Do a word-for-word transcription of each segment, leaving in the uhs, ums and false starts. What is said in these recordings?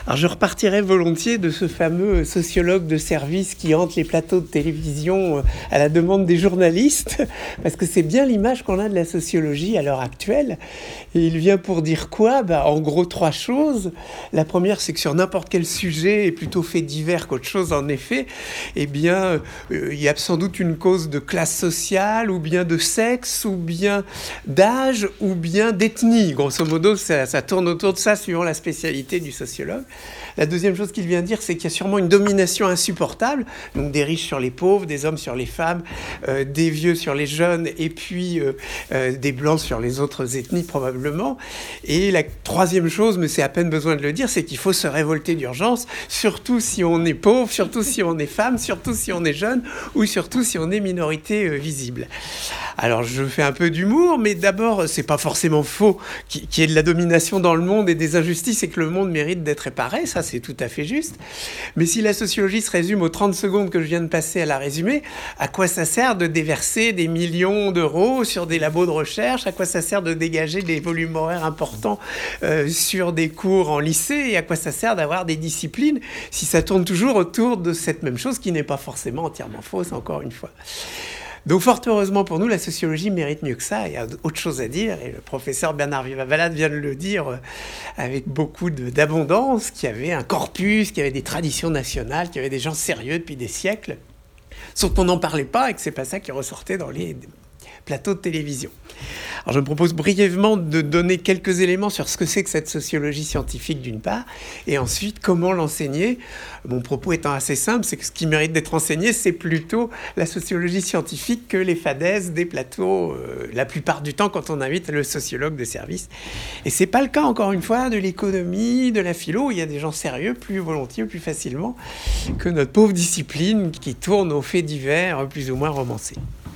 Alors je repartirais volontiers de ce fameux sociologue de service qui hante les plateaux de télévision à la demande des journalistes, parce que c'est bien l'image qu'on a de la sociologie à l'heure actuelle. Et il vient pour dire quoi ? Bah, en gros, trois choses. La première, c'est que sur n'importe quel sujet, et plutôt fait divers qu'autre chose en effet, eh bien, euh, il y a sans doute une cause de classe sociale, ou bien de sexe, ou bien d'âge, ou bien d'ethnie. Grosso modo, ça, ça tourne autour de ça, suivant la spécialité du sociologue. La deuxième chose qu'il vient dire, c'est qu'il y a sûrement une domination insupportable, donc des riches sur les pauvres, des hommes sur les femmes, euh, des vieux sur les jeunes, et puis euh, euh, des blancs sur les autres ethnies probablement. Et la troisième chose, mais c'est à peine besoin de le dire, c'est qu'il faut se révolter d'urgence, surtout si on est pauvre, surtout si on est femme, surtout si on est jeune, ou surtout si on est minorité euh, visible. Alors je fais un peu d'humour, mais d'abord, c'est pas forcément faux qu'il y ait de la domination dans le monde et des injustices et que le monde mérite d'être réparé, ça c'est tout à fait juste. Mais si la sociologie se résume aux trente secondes que je viens de passer à la résumer, à quoi ça sert de déverser des millions d'euros sur des labos de recherche ? À quoi ça sert de dégager des volumes horaires importants euh, sur des cours en lycée ? Et à quoi ça sert d'avoir des disciplines si ça tourne toujours autour de cette même chose qui n'est pas forcément entièrement fausse, encore une fois ? Donc, fort heureusement pour nous, la sociologie mérite mieux que ça. Il y a autre chose à dire, et le professeur Bernard Viva-Valade vient de le dire avec beaucoup de, d'abondance, qu'il y avait un corpus, qu'il y avait des traditions nationales, qu'il y avait des gens sérieux depuis des siècles, sauf qu'on n'en parlait pas et que c'est pas ça qui ressortait dans les plateaux de télévision. Alors je me propose brièvement de donner quelques éléments sur ce que c'est que cette sociologie scientifique d'une part, et ensuite comment l'enseigner. Mon propos étant assez simple, c'est que ce qui mérite d'être enseigné, c'est plutôt la sociologie scientifique que les fadaises des plateaux, euh, la plupart du temps quand on invite le sociologue de service. Et c'est pas le cas, encore une fois, de l'économie, de la philo, où il y a des gens sérieux plus volontiers, plus facilement, que notre pauvre discipline qui tourne aux faits divers plus ou moins romancés.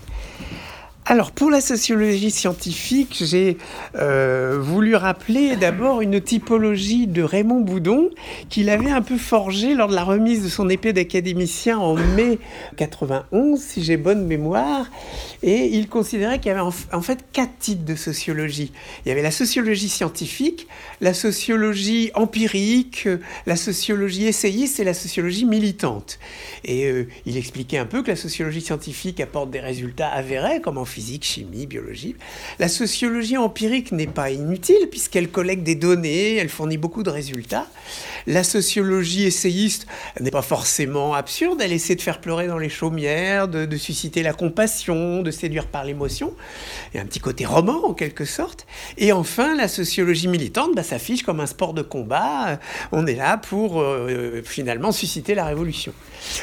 Alors, pour la sociologie scientifique, j'ai euh, voulu rappeler d'abord une typologie de Raymond Boudon qu'il avait un peu forgée lors de la remise de son épée d'académicien en mai quatre-vingt-onze, si j'ai bonne mémoire. Et il considérait qu'il y avait en, en fait quatre types de sociologie. Il y avait la sociologie scientifique, la sociologie empirique, la sociologie essayiste et la sociologie militante. Et euh, il expliquait un peu que la sociologie scientifique apporte des résultats avérés, comme en physique, chimie, biologie. La sociologie empirique n'est pas inutile puisqu'elle collecte des données, elle fournit beaucoup de résultats. La sociologie essayiste n'est pas forcément absurde, elle essaie de faire pleurer dans les chaumières, de, de susciter la compassion, de séduire par l'émotion. Il y a un petit côté roman en quelque sorte. Et enfin, la sociologie militante bah, s'affiche comme un sport de combat. On est là pour euh, finalement susciter la révolution.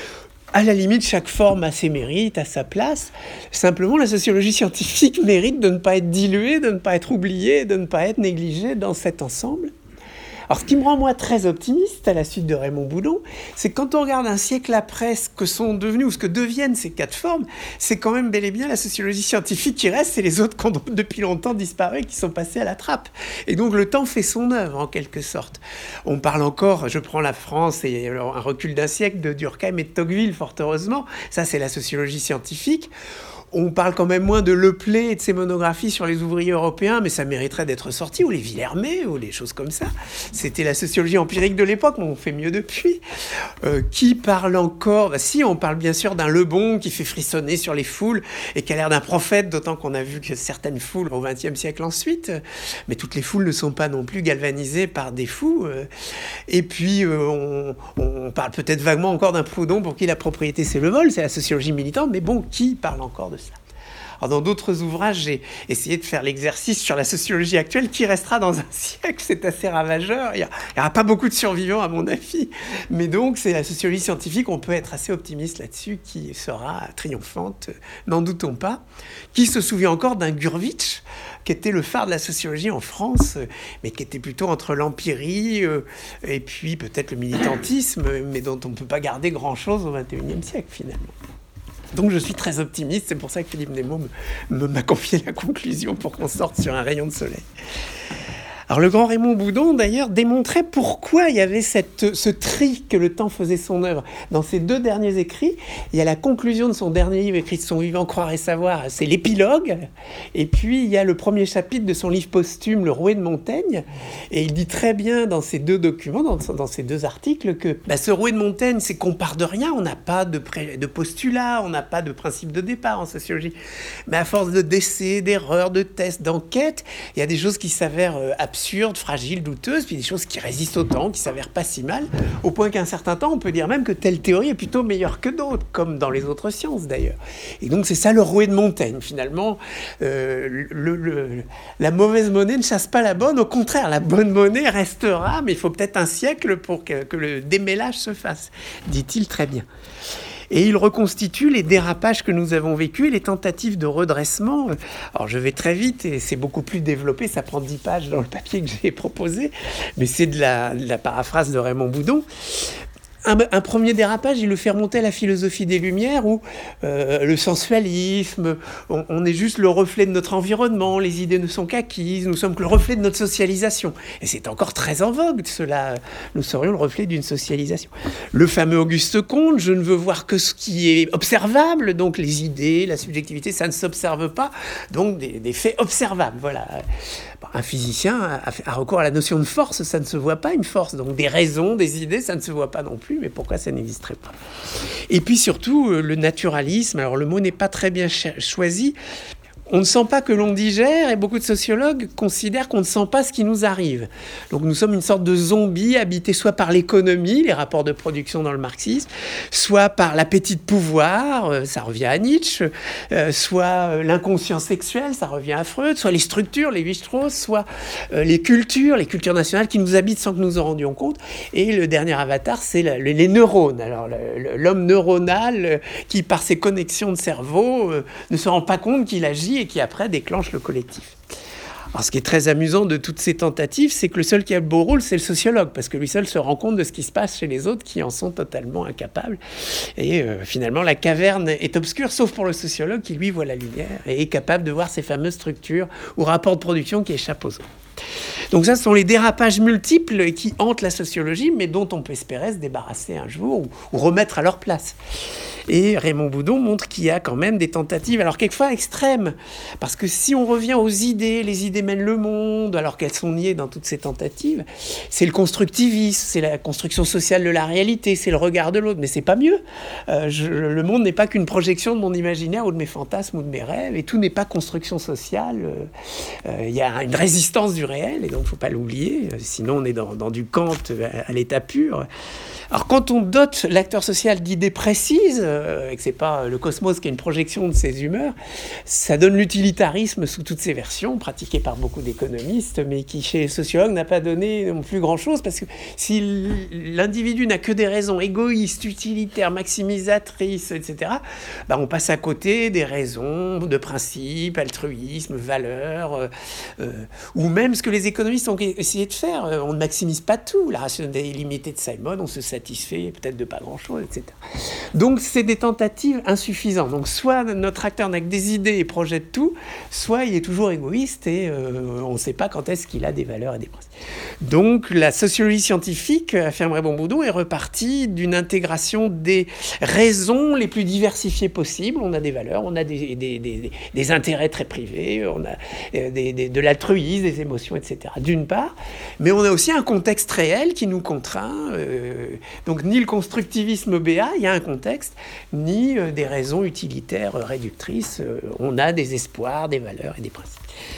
À la limite, chaque forme a ses mérites, a sa place. Simplement, la sociologie scientifique mérite de ne pas être diluée, de ne pas être oubliée, de ne pas être négligée dans cet ensemble. Alors, ce qui me rend, moi, très optimiste, à la suite de Raymond Boudon, c'est que quand on regarde un siècle après ce que sont devenus, ou ce que deviennent ces quatre formes, c'est quand même bel et bien la sociologie scientifique qui reste, et les autres qui ont depuis longtemps disparu, qui sont passés à la trappe. Et donc, le temps fait son œuvre, en quelque sorte. On parle encore, je prends la France, et un recul d'un siècle de Durkheim et de Tocqueville, fort heureusement. Ça, c'est la sociologie scientifique. On parle quand même moins de Leplé et de ses monographies sur les ouvriers européens, mais ça mériterait d'être sorti, ou les Villermé, ou les choses comme ça. C'était la sociologie empirique de l'époque, mais on fait mieux depuis. Euh, qui parle encore ? Bah, si, on parle bien sûr d'un Lebon qui fait frissonner sur les foules et qui a l'air d'un prophète, d'autant qu'on a vu que certaines foules au vingtième siècle ensuite, mais toutes les foules ne sont pas non plus galvanisées par des fous. Et puis, euh, on, on parle peut-être vaguement encore d'un Proudhon pour qui la propriété c'est le vol, c'est la sociologie militante, mais bon, qui parle encore de ça ? Alors, dans d'autres ouvrages, j'ai essayé de faire l'exercice sur la sociologie actuelle qui restera dans un siècle. C'est assez ravageur. Il n'y aura pas beaucoup de survivants, à mon avis. Mais donc, c'est la sociologie scientifique. On peut être assez optimiste là-dessus, qui sera triomphante, n'en doutons pas. Qui se souvient encore d'un Gurvitch, qui était le phare de la sociologie en France, mais qui était plutôt entre l'empirie euh, et puis peut-être le militantisme, mais dont on ne peut pas garder grand-chose au vingt et unième siècle, finalement. Donc je suis très optimiste, c'est pour ça que Philippe Nemo me, me, m'a confié la conclusion pour qu'on sorte sur un rayon de soleil. Alors le grand Raymond Boudon, d'ailleurs, démontrait pourquoi il y avait cette, ce tri que le temps faisait son œuvre. Dans ses deux derniers écrits, il y a la conclusion de son dernier livre écrit de son vivant, Croire et savoir, c'est l'épilogue. Et puis, il y a le premier chapitre de son livre posthume, Le Rouet de Montaigne. Et il dit très bien dans ces deux documents, dans, dans ces deux articles, que bah, ce Rouet de Montaigne, c'est qu'on part de rien, on n'a pas de, pré, de postulat, on n'a pas de principe de départ en sociologie. Mais à force de d'essais, d'erreurs, de tests, d'enquêtes, il y a des choses qui s'avèrent euh, absurdes, fragiles, douteuses, puis des choses qui résistent au temps, qui s'avèrent pas si mal, au point qu'à un certain temps, on peut dire même que telle théorie est plutôt meilleure que d'autres, comme dans les autres sciences d'ailleurs. Et donc c'est ça le Rouet de Montaigne, finalement. Euh, le, le, la mauvaise monnaie ne chasse pas la bonne, au contraire, la bonne monnaie restera, mais il faut peut-être un siècle pour que, que le démêlage se fasse, dit-il très bien. Et il reconstitue les dérapages que nous avons vécus et les tentatives de redressement. Alors je vais très vite et c'est beaucoup plus développé, ça prend dix pages dans le papier que j'ai proposé, mais c'est de la, de la paraphrase de Raymond Boudon. Un, un premier dérapage, il le fait remonter à la philosophie des Lumières où euh, le sensualisme, on, on est juste le reflet de notre environnement, les idées ne sont qu'acquises, nous sommes que le reflet de notre socialisation. Et c'est encore très en vogue, cela. Nous serions le reflet d'une socialisation. Le fameux Auguste Comte, je ne veux voir que ce qui est observable, donc les idées, la subjectivité, ça ne s'observe pas, donc des, des faits observables, voilà. Un physicien a, a recours à la notion de force, ça ne se voit pas une force, donc des raisons, des idées, ça ne se voit pas non plus, mais pourquoi ça n'existerait pas? Et puis surtout, le naturalisme, alors le mot n'est pas très bien choisi, on ne sent pas que l'on digère, et beaucoup de sociologues considèrent qu'on ne sent pas ce qui nous arrive. Donc nous sommes une sorte de zombies habités soit par l'économie, les rapports de production dans le marxisme, soit par l'appétit de pouvoir, ça revient à Nietzsche, euh, soit l'inconscient sexuel, ça revient à Freud, soit les structures, les Lévi-Strauss, soit euh, les cultures, les cultures nationales qui nous habitent sans que nous en rendions compte. Et le dernier avatar, c'est la, les neurones. Alors le, l'homme neuronal euh, qui, par ses connexions de cerveau, euh, ne se rend pas compte qu'il agit et qui après déclenche le collectif. Alors, ce qui est très amusant de toutes ces tentatives, c'est que le seul qui a le beau rôle, c'est le sociologue, parce que lui seul se rend compte de ce qui se passe chez les autres qui en sont totalement incapables. Et euh, finalement, la caverne est obscure, sauf pour le sociologue qui, lui, voit la lumière et est capable de voir ces fameuses structures ou rapports de production qui échappent aux autres. Donc ça, ce sont les dérapages multiples qui hantent la sociologie, mais dont on peut espérer se débarrasser un jour ou, ou remettre à leur place. Et Raymond Boudon montre qu'il y a quand même des tentatives, alors quelquefois extrêmes, parce que si on revient aux idées, les idées mènent le monde, alors qu'elles sont niées dans toutes ces tentatives, c'est le constructivisme, c'est la construction sociale de la réalité, c'est le regard de l'autre, mais c'est pas mieux. Euh, je, le monde n'est pas qu'une projection de mon imaginaire ou de mes fantasmes ou de mes rêves, et tout n'est pas construction sociale. Il euh, euh, y a une résistance du réel, et donc il ne faut pas l'oublier, sinon on est dans, dans du Kant à, à l'état pur. Alors quand on dote l'acteur social d'idées précises, euh, et que c'est pas le cosmos qui est une projection de ses humeurs, ça donne l'utilitarisme sous toutes ses versions, pratiqué par beaucoup d'économistes, mais qui chez les sociologues n'a pas donné non plus grand-chose, parce que si l'individu n'a que des raisons égoïstes, utilitaires, maximisatrices, et cetera, bah on passe à côté des raisons de principe, altruisme, valeur, euh, euh, ou même ce que les économistes ont essayé de faire. On ne maximise pas tout, la rationalité illimitée de Simon, on se satisfait peut-être de pas grand-chose, et cetera. Donc c'est des tentatives insuffisantes. Donc soit notre acteur n'a que des idées et projette tout, soit il est toujours égoïste et euh, on ne sait pas quand est-ce qu'il a des valeurs et des principes. Donc la sociologie scientifique, affirme Raymond Boudon, est repartie d'une intégration des raisons les plus diversifiées possibles. On a des valeurs, on a des, des, des, des intérêts très privés, on a des, des, de l'altruisme, des émotions, et cetera. D'une part, mais on a aussi un contexte réel qui nous contraint. Euh, donc ni le constructivisme béat, il y a un contexte, ni euh, des raisons utilitaires euh, réductrices. Euh, on a des espoirs, des valeurs et des principes.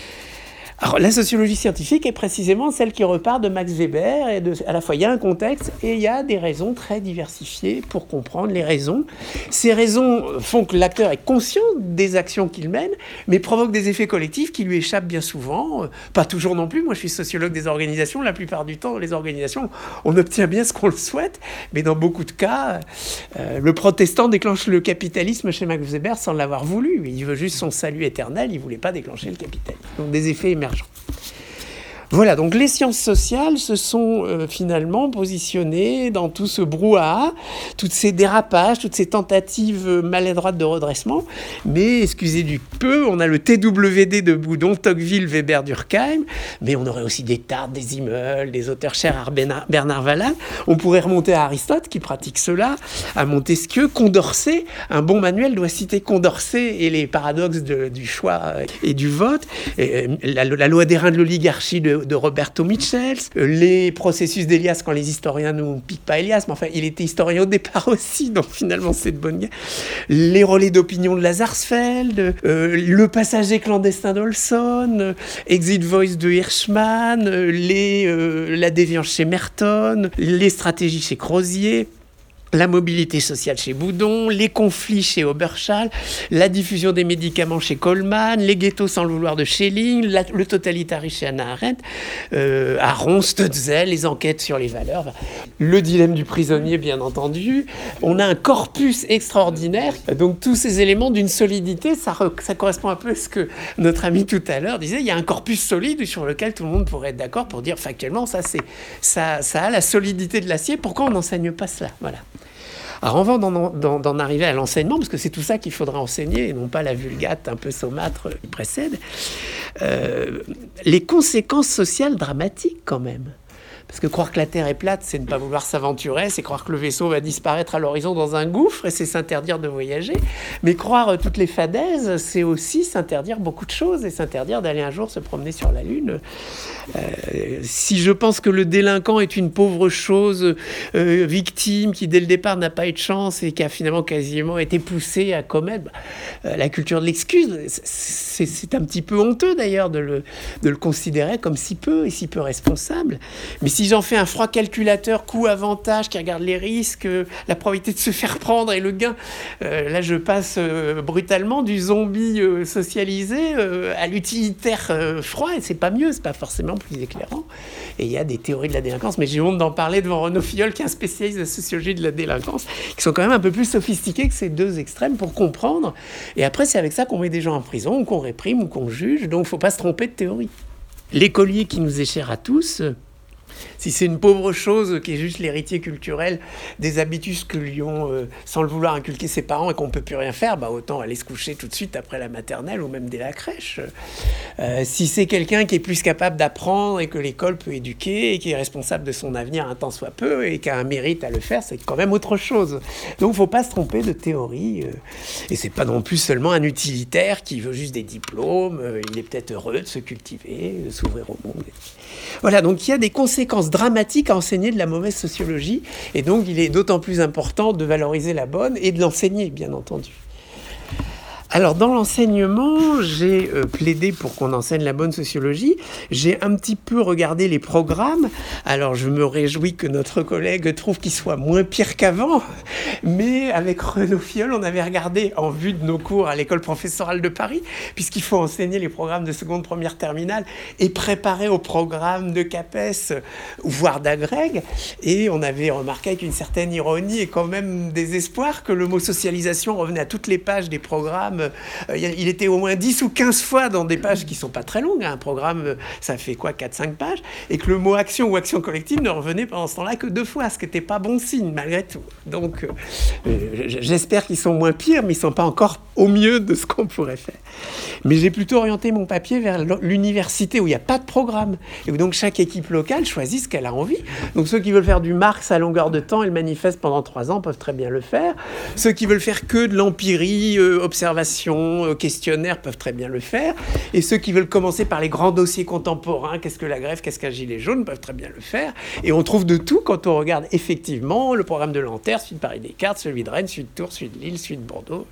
Alors, la sociologie scientifique est précisément celle qui repart de Max Weber. Et de, à la fois, il y a un contexte et il y a des raisons très diversifiées pour comprendre les raisons. Ces raisons font que l'acteur est conscient des actions qu'il mène, mais provoquent des effets collectifs qui lui échappent bien souvent. Pas toujours non plus. Moi, je suis sociologue des organisations. La plupart du temps, dans les organisations, on obtient bien ce qu'on le souhaite. Mais dans beaucoup de cas, euh, le protestant déclenche le capitalisme chez Max Weber sans l'avoir voulu. Il veut juste son salut éternel. Il ne voulait pas déclencher le capitalisme. Donc, des effets émergents. Voilà, donc les sciences sociales se sont euh, finalement positionnées dans tout ce brouhaha, toutes ces dérapages, toutes ces tentatives maladroites de redressement. Mais, excusez du peu, on a le T W D de Boudon, Tocqueville, Weber, Durkheim, mais on aurait aussi des Tardes, des Immeuls, des auteurs chers à Bernard, Bernard Vallat. On pourrait remonter à Aristote, qui pratique cela, à Montesquieu, Condorcet. Un bon manuel doit citer Condorcet et les paradoxes de, du choix et du vote, et la, la loi des reins de l'oligarchie de de Roberto Michels, les processus d'Elias quand les historiens ne piquent pas Elias, mais enfin il était historien au départ aussi, donc finalement c'est de bonne guerre. Les relais d'opinion de Lazarsfeld, euh, le passager clandestin d'Olson, euh, Exit Voice de Hirschman, euh, les, euh, la déviance chez Merton, les stratégies chez Crozier, la mobilité sociale chez Boudon, les conflits chez Oberschall, la diffusion des médicaments chez Coleman, les ghettos sans le vouloir de Schelling, la, le totalitarisme chez Hannah Arendt, euh, Aron, Stutzel, les enquêtes sur les valeurs, le dilemme du prisonnier, bien entendu. On a un corpus extraordinaire, donc tous ces éléments d'une solidité, ça, re, ça correspond un peu à ce que notre ami tout à l'heure disait, il y a un corpus solide sur lequel tout le monde pourrait être d'accord pour dire factuellement, ça, c'est, ça, ça a la solidité de l'acier, pourquoi on n'enseigne pas cela ? Voilà. Alors avant d'en, d'en, d'en arriver à l'enseignement, parce que c'est tout ça qu'il faudra enseigner, et non pas la vulgate un peu saumâtre qui précède, euh, les conséquences sociales dramatiques quand même. Parce que croire que la Terre est plate, c'est ne pas vouloir s'aventurer, c'est croire que le vaisseau va disparaître à l'horizon dans un gouffre, et c'est s'interdire de voyager. Mais croire toutes les fadaises, c'est aussi s'interdire beaucoup de choses, et s'interdire d'aller un jour se promener sur la Lune. Euh, si je pense que le délinquant est une pauvre chose, euh, victime, qui dès le départ n'a pas eu de chance, et qui a finalement quasiment été poussé à commettre, bah, euh, la culture de l'excuse, c'est, c'est un petit peu honteux d'ailleurs de le, de le considérer comme si peu, et si peu responsable. Mais si j'en fais un froid calculateur coût-avantage qui regarde les risques, euh, la probabilité de se faire prendre et le gain, euh, là je passe euh, brutalement du zombie euh, socialisé euh, à l'utilitaire euh, froid, et c'est pas mieux, c'est pas forcément plus éclairant. Et il y a des théories de la délinquance, mais j'ai honte d'en parler devant Renaud Filleul, qui est un spécialiste de sociologie de la délinquance, qui sont quand même un peu plus sophistiqués que ces deux extrêmes pour comprendre. Et après, c'est avec ça qu'on met des gens en prison, ou qu'on réprime, ou qu'on juge, donc il ne faut pas se tromper de théorie. L'écolier qui nous est cher à tous, si c'est une pauvre chose qui est juste l'héritier culturel des habitudes que lui ont, euh, sans le vouloir, inculqué ses parents et qu'on ne peut plus rien faire, bah autant aller se coucher tout de suite après la maternelle ou même dès la crèche. Euh, si c'est quelqu'un qui est plus capable d'apprendre et que l'école peut éduquer et qui est responsable de son avenir un tant soit peu et qui a un mérite à le faire, c'est quand même autre chose. Donc il ne faut pas se tromper de théorie. Euh, et c'est pas non plus seulement un utilitaire qui veut juste des diplômes. Euh, il est peut-être heureux de se cultiver, de s'ouvrir au monde. Voilà, donc il y a des conséquences dramatiques à enseigner de la mauvaise sociologie, et donc il est d'autant plus important de valoriser la bonne et de l'enseigner, bien entendu. Alors, dans l'enseignement, j'ai euh, plaidé pour qu'on enseigne la bonne sociologie. J'ai un petit peu regardé les programmes. Alors, je me réjouis que notre collègue trouve qu'ils soient moins pires qu'avant. Mais avec Renaud Filleul, on avait regardé en vue de nos cours à l'école professorale de Paris, puisqu'il faut enseigner les programmes de seconde, première, terminale et préparer au programme de CAPES, voire d'Agrég. Et on avait remarqué avec une certaine ironie et quand même désespoir que le mot socialisation revenait à toutes les pages des programmes. Euh, il était au moins dix ou quinze fois dans des pages qui ne sont pas très longues. Un programme, ça fait quoi, quatre cinq pages, et que le mot action ou action collective ne revenait pendant ce temps-là que deux fois, ce qui n'était pas bon signe malgré tout. Donc euh, j'espère qu'ils sont moins pires, mais ils ne sont pas encore au mieux de ce qu'on pourrait faire. Mais j'ai plutôt orienté mon papier vers l'université où il n'y a pas de programme, et où donc chaque équipe locale choisit ce qu'elle a envie. Donc ceux qui veulent faire du Marx à longueur de temps et le manifeste pendant trois ans peuvent très bien le faire. Ceux qui veulent faire que de l'empirie, euh, observation, questionnaires peuvent très bien le faire, et ceux qui veulent commencer par les grands dossiers contemporains, qu'est-ce que la grève, qu'est-ce qu'un gilet jaune, peuvent très bien le faire, et on trouve de tout quand on regarde effectivement le programme de Nanterre, celui de Paris-Descartes, celui de Rennes, celui de Tours, celui de Lille, celui de Bordeaux.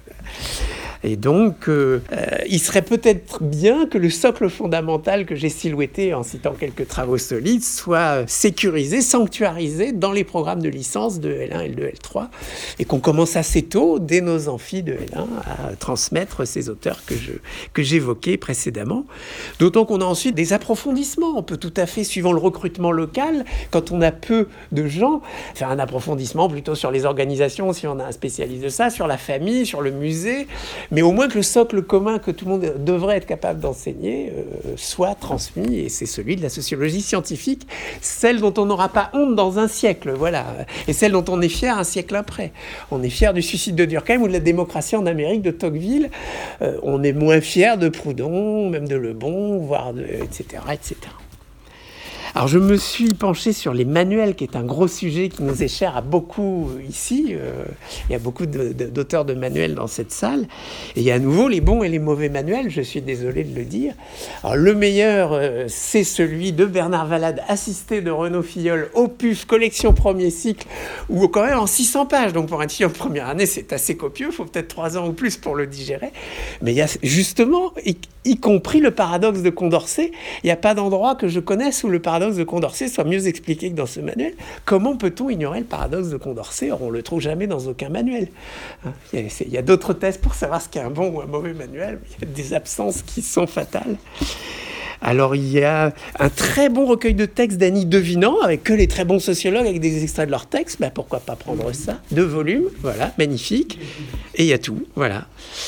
Et donc euh, euh, il serait peut-être bien que le socle fondamental que j'ai silhouetté en citant quelques travaux solides soit sécurisé, sanctuarisé dans les programmes de licence de L un et de L trois, et qu'on commence assez tôt, dès nos amphis de L un, à transmettre ces auteurs que, je, que j'évoquais précédemment. D'autant qu'on a ensuite des approfondissements. On peut tout à fait, suivant le recrutement local, quand on a peu de gens, faire un approfondissement plutôt sur les organisations, si on a un spécialiste de ça, sur la famille, sur le musée, mais au moins que le socle commun que tout le monde devrait être capable d'enseigner euh, soit transmis, et c'est celui de la sociologie scientifique, celle dont on n'aura pas honte dans un siècle, voilà, et celle dont on est fier un siècle après. On est fier du suicide de Durkheim ou de la démocratie en Amérique de Tocqueville, euh, on est moins fier de Proudhon, même de Le Bon, voire de, et cetera, et cetera. Alors je me suis penché sur les manuels, qui est un gros sujet qui nous est cher à beaucoup ici. Euh, il y a beaucoup de, de, d'auteurs de manuels dans cette salle. Et il y a à nouveau les bons et les mauvais manuels, je suis désolé de le dire. Alors le meilleur, euh, c'est celui de Bernard Valade, assisté de Renaud Filleul, au P U F, collection premier cycle, ou quand même en six cents pages. Donc pour un étudiant de première année, c'est assez copieux, il faut peut-être trois ans ou plus pour le digérer. Mais il y a justement, y, y compris le paradoxe de Condorcet, il n'y a pas d'endroit que je connaisse où le paradoxe de Condorcet soit mieux expliqué que dans ce manuel. Comment peut-on ignorer le paradoxe de Condorcet? Or, on ne le trouve jamais dans aucun manuel. Hein, il y a, il y a d'autres tests pour savoir ce qu'est un bon ou un mauvais manuel, mais il y a des absences qui sont fatales. Alors, il y a un très bon recueil de textes d'Annie Devinant, avec que les très bons sociologues, avec des extraits de leurs textes. Ben, pourquoi pas prendre ça? Deux volumes, voilà, magnifique. Et il y a tout, voilà.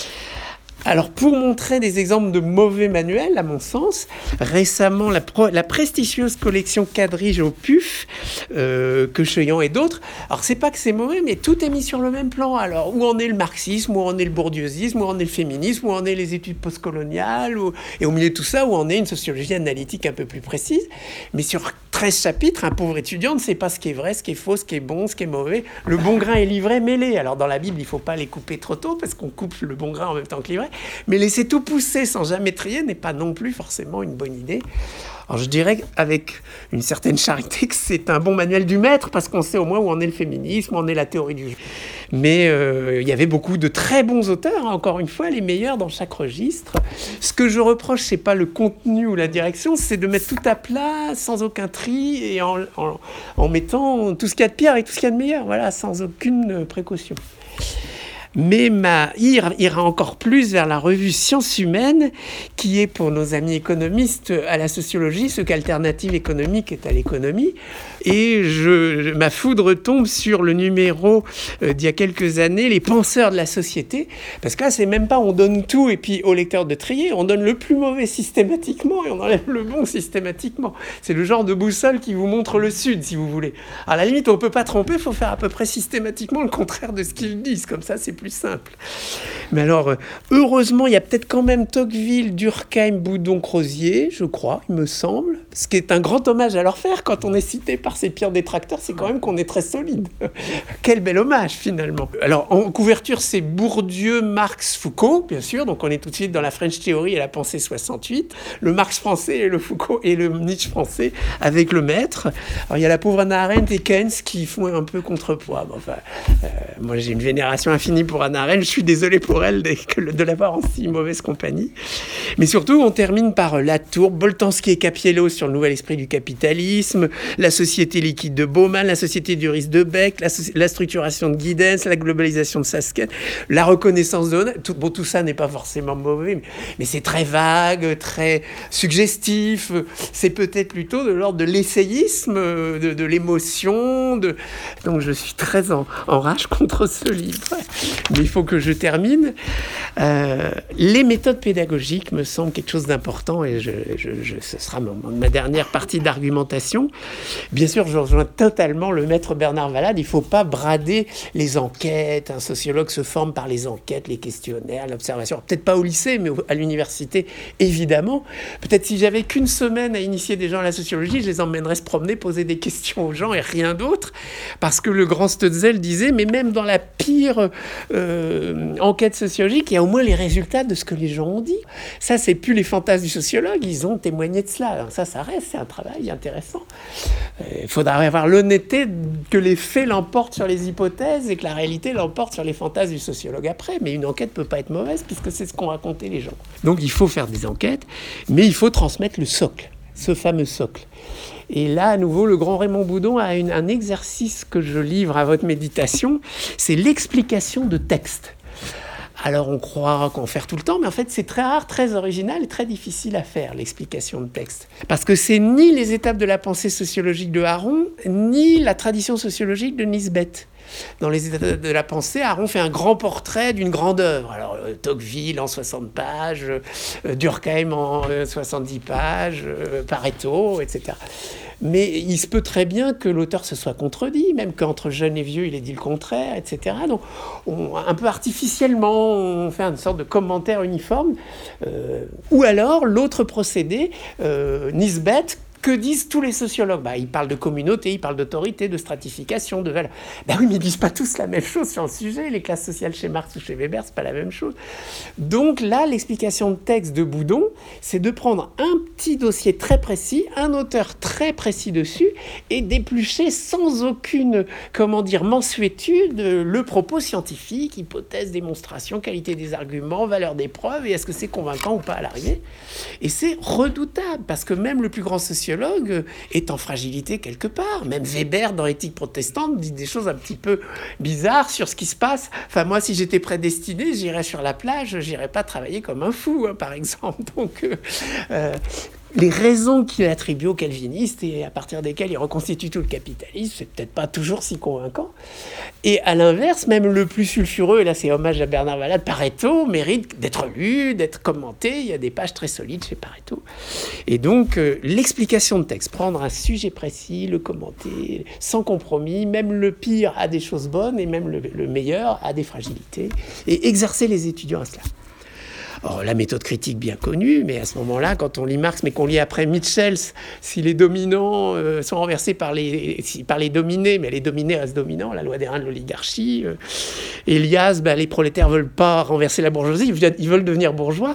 Alors, pour montrer des exemples de mauvais manuels, à mon sens, récemment, la, pro, la prestigieuse collection Quadrige au P U F, euh, que Cheuillan et d'autres, alors c'est pas que c'est mauvais, mais tout est mis sur le même plan. Alors, où en est le marxisme, où en est le bourdieuisme, où en est le féminisme, où en est les études postcoloniales, où, et au milieu de tout ça, où en est une sociologie analytique un peu plus précise. Mais sur treize chapitres, un pauvre étudiant ne sait pas ce qui est vrai, ce qui est faux, ce qui est bon, ce qui est mauvais. Le bon grain et l'ivraie mêlés. Alors, dans la Bible, il ne faut pas les couper trop tôt, parce qu'on coupe le bon grain en même temps que l'ivraie. Mais laisser tout pousser sans jamais trier n'est pas non plus forcément une bonne idée. Alors je dirais avec une certaine charité que c'est un bon manuel du maître, parce qu'on sait au moins où en est le féminisme, où en est la théorie du jeu. Mais euh, il y avait beaucoup de très bons auteurs, hein, encore une fois, les meilleurs dans chaque registre. Ce que je reproche, c'est pas le contenu ou la direction, c'est de mettre tout à plat, sans aucun tri, et en, en, en mettant tout ce qu'il y a de pire avec tout ce qu'il y a de meilleur, voilà, sans aucune précaution. Mais ma ire ira encore plus vers la revue Sciences humaines, qui est pour nos amis économistes à la sociologie ce qu'Alternative économique est à l'économie. Et je, ma foudre tombe sur le numéro euh, d'il y a quelques années, Les penseurs de la société, parce que là, c'est même pas on donne tout et puis au lecteur de trier, on donne le plus mauvais systématiquement et on enlève le bon systématiquement. C'est le genre de boussole qui vous montre le sud, si vous voulez. À la limite, on peut pas tromper, il faut faire à peu près systématiquement le contraire de ce qu'ils disent, comme ça, c'est plus simple. Mais alors, heureusement, il y a peut-être quand même Tocqueville, Durkheim, Boudon, Crozier, je crois, il me semble, ce qui est un grand hommage à leur faire quand on est cité par ses pires détracteurs, c'est quand même qu'on est très solide. Quel bel hommage, finalement. Alors, en couverture, c'est Bourdieu, Marx, Foucault, bien sûr, donc on est tout de suite dans la French Theory et la pensée soixante-huit, le Marx français et le Foucault et le Nietzsche français avec le maître. Alors, il y a la pauvre Hannah Arendt et Keynes qui font un peu contrepoids. Bon, enfin, euh, moi, j'ai une vénération infinie pour Hannah Arendt, je suis désolé pour elle de, de l'avoir en si mauvaise compagnie. Mais surtout, on termine par Latour, Boltanski et Cappiello sur le nouvel esprit du capitalisme, la société liquide de Bauman, la société du risque de Beck, la, la structuration de Giddens, la globalisation de Sasken, la reconnaissance de Honnet. Tout, bon, tout ça n'est pas forcément mauvais, mais, mais c'est très vague, très suggestif. C'est peut-être plutôt de l'ordre de l'essayisme, de, de l'émotion. De... Donc je suis très en, en rage contre ce livre. Mais il faut que je termine. Euh, les méthodes pédagogiques me semblent quelque chose d'important et je, je, je, ce sera ma, ma dernière partie d'argumentation. Bien sûr, je rejoins totalement le maître Bernard Valade. Il ne faut pas brader les enquêtes. Un sociologue se forme par les enquêtes, les questionnaires, l'observation. Peut-être pas au lycée, mais à l'université, évidemment. Peut-être si j'avais qu'une semaine à initier des gens à la sociologie, je les emmènerais se promener, poser des questions aux gens et rien d'autre. Parce que le grand Stutzel disait, mais même dans la pire euh, enquête sociologique, il y a au moins les résultats de ce que les gens ont dit. Ça, c'est plus les fantasmes du sociologue, ils ont témoigné de cela. Alors ça, ça reste, c'est un travail intéressant. Il faudra avoir l'honnêteté que les faits l'emportent sur les hypothèses et que la réalité l'emporte sur les fantasmes du sociologue après. Mais une enquête ne peut pas être mauvaise puisque c'est ce qu'ont raconté les gens. Donc il faut faire des enquêtes, mais il faut transmettre le socle, ce fameux socle. Et là, à nouveau, le grand Raymond Boudon a une, un exercice que je livre à votre méditation, c'est l'explication de texte. Alors on croit qu'en faire tout le temps, mais en fait c'est très rare, très original et très difficile à faire, l'explication de texte. Parce que c'est ni les étapes de la pensée sociologique de Aron, ni la tradition sociologique de Nisbet. Dans les états de la pensée, Aron fait un grand portrait d'une grande œuvre. Alors, euh, Tocqueville en soixante pages, euh, Durkheim en euh, soixante-dix pages, euh, Pareto, et cetera. Mais il se peut très bien que l'auteur se soit contredit, même qu'entre jeunes et vieux, il ait dit le contraire, et cetera. Donc, on, un peu artificiellement, on fait une sorte de commentaire uniforme. Euh, ou alors, l'autre procédé, euh, Nisbet, que disent tous les sociologues? Bah, ils parlent de communauté, ils parlent d'autorité, de stratification, de valeur. Bah oui, mais ils disent pas tous la même chose sur le sujet. Les classes sociales chez Marx ou chez Weber, c'est pas la même chose. Donc là, l'explication de texte de Boudon, c'est de prendre un petit dossier très précis, un auteur très précis dessus, et d'éplucher sans aucune, comment dire, mansuétude le propos scientifique, hypothèse, démonstration, qualité des arguments, valeur des preuves, et est-ce que c'est convaincant ou pas à l'arrivée. Et c'est redoutable, parce que même le plus grand sociologue est en fragilité quelque part. Même Weber, dans Éthique protestante, dit des choses un petit peu bizarres sur ce qui se passe. Enfin, moi, si j'étais prédestiné, j'irais sur la plage, j'irais pas travailler comme un fou, hein, par exemple. Donc, euh, euh, les raisons qu'il attribue aux calvinistes et à partir desquelles il reconstitue tout le capitalisme, c'est peut-être pas toujours si convaincant. Et à l'inverse, même le plus sulfureux, et là c'est hommage à Bernard Valade, Pareto, mérite d'être lu, d'être commenté. Il y a des pages très solides chez Pareto. Et donc, euh, l'explication de texte, prendre un sujet précis, le commenter, sans compromis, même le pire a des choses bonnes et même le, le meilleur a des fragilités, et exercer les étudiants à cela. Or, la méthode critique bien connue, mais à ce moment-là, quand on lit Marx, mais qu'on lit après Mitchell, si les dominants euh, sont renversés par les, si, par les dominés, mais les dominés restent dominants, la loi des reins de l'oligarchie. Euh, Elias, bah, les prolétaires ne veulent pas renverser la bourgeoisie, ils veulent devenir bourgeois.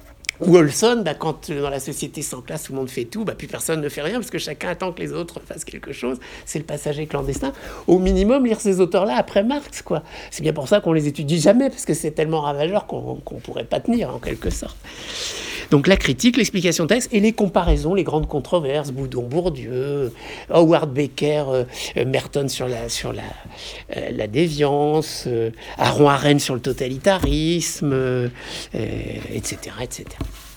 Ou Olson, bah, quand dans la société sans classe, tout le monde fait tout, bah, plus personne ne fait rien parce que chacun attend que les autres fassent quelque chose. C'est le passager clandestin. Au minimum, lire ces auteurs-là après Marx, quoi. C'est bien pour ça qu'on les étudie jamais, parce que c'est tellement ravageur qu'on ne pourrait pas tenir, en quelque sorte. Donc la critique, l'explication de texte et les comparaisons, les grandes controverses, Boudon-Bourdieu, Howard Becker, euh, Merton sur la, sur la, euh, la déviance, euh, Aron Arène sur le totalitarisme, euh, et cetera, et cetera.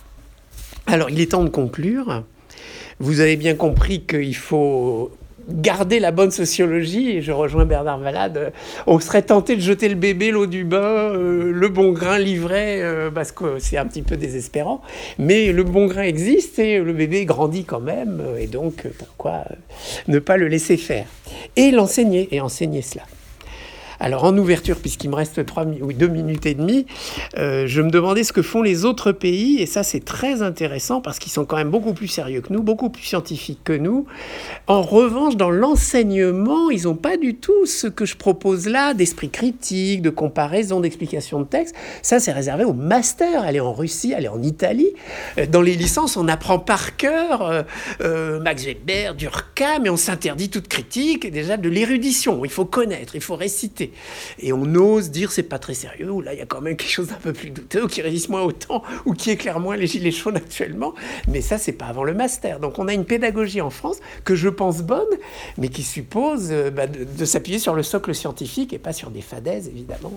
Alors il est temps de conclure. Vous avez bien compris qu'il faut garder la bonne sociologie, et je rejoins Bernard Valade, on serait tenté de jeter le bébé, l'eau du bain, euh, le bon grain livré, euh, parce que c'est un petit peu désespérant, mais le bon grain existe et le bébé grandit quand même, et donc pourquoi ne pas le laisser faire et l'enseigner, et enseigner cela. Alors en ouverture, puisqu'il me reste trois, oui, deux minutes et demie, euh, je me demandais ce que font les autres pays, et ça c'est très intéressant parce qu'ils sont quand même beaucoup plus sérieux que nous, beaucoup plus scientifiques que nous. En revanche, dans l'enseignement, ils n'ont pas du tout ce que je propose là, d'esprit critique, de comparaison, d'explication de texte. Ça c'est réservé au master, aller en Russie, aller en Italie. Dans les licences, on apprend par cœur euh, euh, Max Weber, Durkheim, mais on s'interdit toute critique, et déjà de l'érudition. Il faut connaître, il faut réciter. Et on ose dire c'est pas très sérieux, ou là il y a quand même quelque chose d'un peu plus douteux, ou qui résiste moins au temps, ou qui éclaire moins les gilets jaunes actuellement. Mais ça, c'est pas avant le master. Donc on a une pédagogie en France que je pense bonne, mais qui suppose euh, bah, de, de s'appuyer sur le socle scientifique et pas sur des fadaises, évidemment.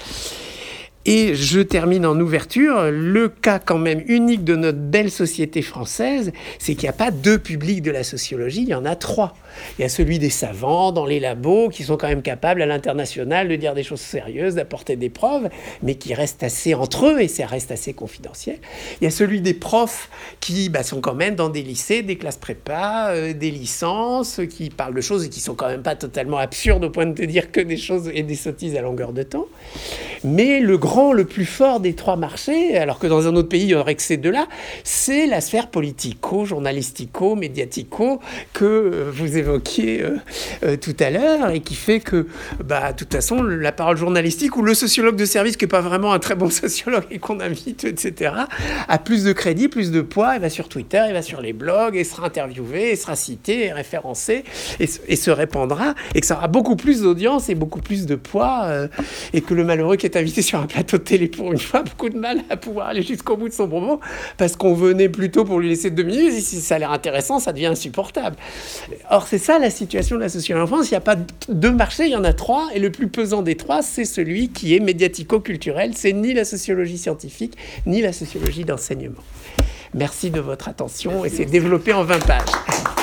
Et je termine en ouverture, le cas quand même unique de notre belle société française, c'est qu'il n'y a pas deux publics de la sociologie, il y en a trois. Il y a celui des savants dans les labos qui sont quand même capables à l'international de dire des choses sérieuses, d'apporter des preuves, mais qui restent assez entre eux et ça reste assez confidentiel. Il y a celui des profs qui bah, sont quand même dans des lycées, des classes prépa, euh, des licences, qui parlent de choses et qui sont quand même pas totalement absurdes au point de te dire que des choses et des sottises à longueur de temps. Mais le grand, le plus fort des trois marchés, alors que dans un autre pays il y aurait que ces deux-là, c'est la sphère politico, journalistico, médiatico que vous évoquez évoquiez euh, euh, tout à l'heure, et qui fait que, bah, de toute façon, la parole journalistique ou le sociologue de service, qui n'est pas vraiment un très bon sociologue et qu'on invite, et cetera, a plus de crédit, plus de poids, il va sur Twitter, il va sur les blogs, et sera interviewé, et sera cité, et référencé, et, et se répandra, et que ça aura beaucoup plus d'audience et beaucoup plus de poids, euh, et que le malheureux est invité sur un plateau de télé pour une fois, beaucoup de mal à pouvoir aller jusqu'au bout de son propos, parce qu'on venait plutôt pour lui laisser deux minutes, et si ça a l'air intéressant, ça devient insupportable. Or, c'est ça la situation de la sociologie en France. Il n'y a pas deux marchés, il y en a trois, et le plus pesant des trois, c'est celui qui est médiatico-culturel. C'est ni la sociologie scientifique, ni la sociologie d'enseignement. Merci de votre attention, et c'est développé en vingt pages.